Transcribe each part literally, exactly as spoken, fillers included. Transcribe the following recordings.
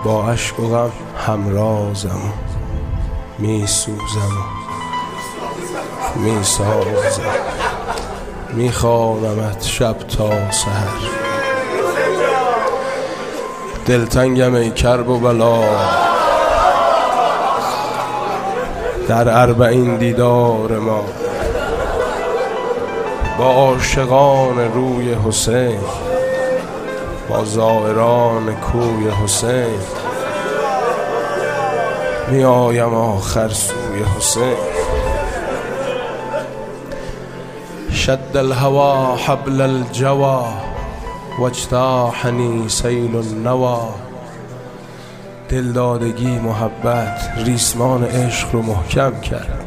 با عشق و غم همرازم می سوزم و می سازم، می خوانمت شب تا سحر. دلتنگم ای کرب و بلا، در اربعین دیدار ما با عاشقان روی حسین، با زائران کوی حسین، می آیم آخر سوی حسین. شد الهوى حبل الجوى واجتاحنی سیل النوى. دلدادگی محبت ریسمان عشق رو محکم کرد.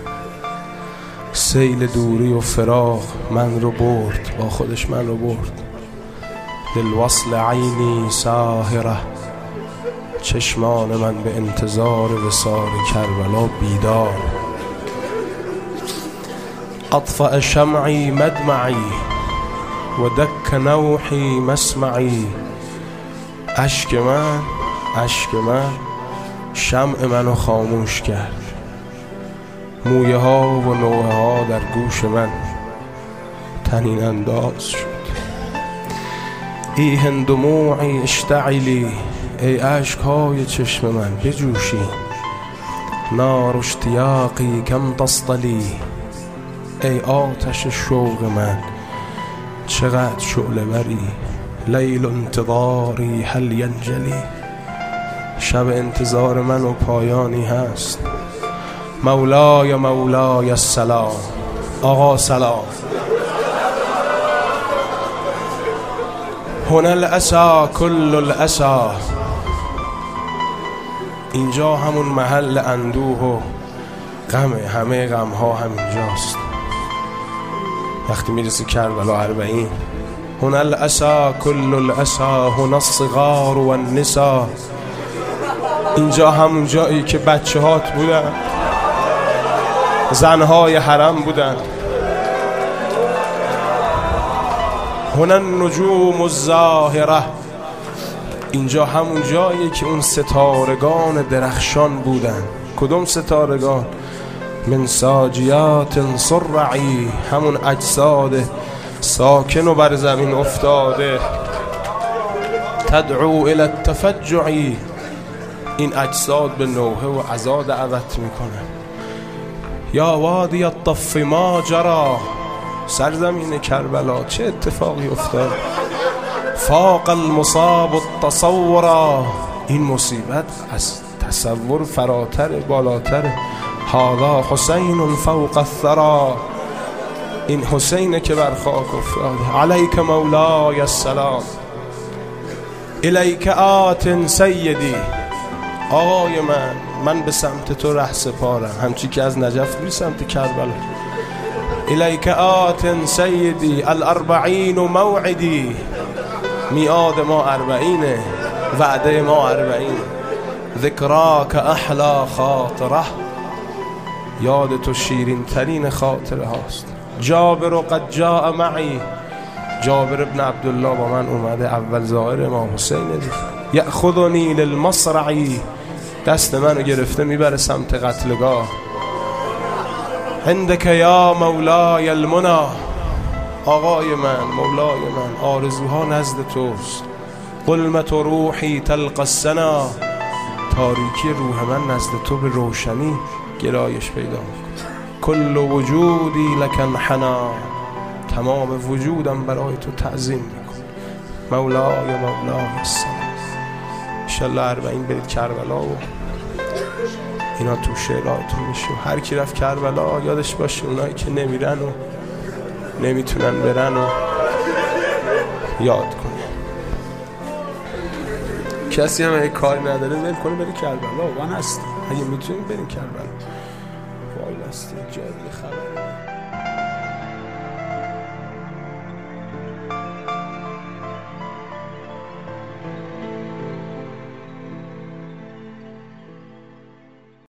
سیل دوری و فراق من رو برد، با خودش من رو برد. للوصل عینی ساهره، چشمان من به انتظار وصال کربلا بیدار. اطفأ شمعی مدمعی و دک نوحی مسمعی. اشک من اشک من شمع منو خاموش کرد. مویه ها و نوحه ها در گوش من طنین انداز شد. ایهن دموعی اشتعلی، ای اشک های چشم من بجوشی. نار اشتیاقی کم تصطلی، ای آتش شوق من چقدر شعله بری. لیل انتظاری هل ینجلی، شب انتظار من و پایانی هست. مولای مولای السلام، آقا سلام. هنا الاسا کل الاسا، اینجا همون محل اندوه و غمه، همه غم ها همینجاست. وقتی میرسی کربلا اربعین، هنا الاسا کل الاسا، هنا الصغار و النساء. اینجا همون جایی که بچه هات بودن، زنهای حرم بودن. هنا النجوم الزاهره، اینجا همون جایی که اون ستارگان درخشان بودن. کدوم ستارگان؟ من ساجیات صرعی، همون اجساد ساکن و بر زمین افتاده. تدعو الى التفجعی، این اجساد به نوحه و عزا دعوت میکنه. یا وادی الطف ما جرا، سرزمین کربلا چه اتفاقی افتاد. فاق المصاب التصورا، این مصیبت از تصور فراتر، بالاتر. هذا حسین فوق الثرى، این حسینه که بر خاک افتاده. علیک مولای السلام، الیک آت سیدی. آقای من، من به سمت تو ره سپارم، همچی که از نجف به سمت کربلا. الیک آت سیدی الاربعین موعدی، میعاد ما اربعینه، وعده ما اربعین. ذکراک احلا خاطره، یاد تو شیرین ترین خاطره هاست. جابر قد جاء معی، جابر ابن عبدالله با من اومده، اول ظاهر امام حسین دید. یأخذنی للمصرعی، دست منو گرفته میبره سمت قتلگاه. عندک یا مولای المنی، آقای من، مولای من، آرزوها نزد توست. ظلمت روحی تلقی السنا، تاریکی روح من نزد تو به روشنی گرایش پیدا میکنه. کل وجودی لک انحنی، تمام وجودم برای تو تعظیم میکنه. مولای مولای السلام. انشالله اربعین برید کربلا و اینا تو شعراتون میشه. هر کی رفت کربلا یادش باشه اونایی که نمیرن و نمیتونن برن و یاد کنه. کسی هم اگه کاری نداره ول کنه بری کربلا، وان هست. اگه میتونیم بریم کربلا. وای هستی جایی خبر